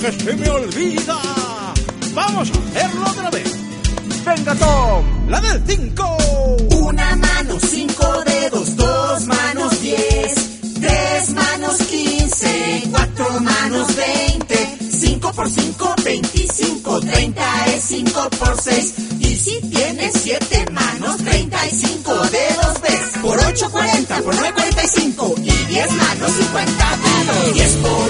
que se me olvida. Vamos a hacerlo otra vez. Venga, Tom, la del 5. Una mano, 5 dedos, 2 manos, 10, 3 manos, 15, 4 manos, 20, 5 por 5, 25, 30 es 5 por 6. Y si tienes 7 manos, 35 dedos ves. Por 8, 40, por 9, 45. Y 10 manos, 50 dedos. 10 por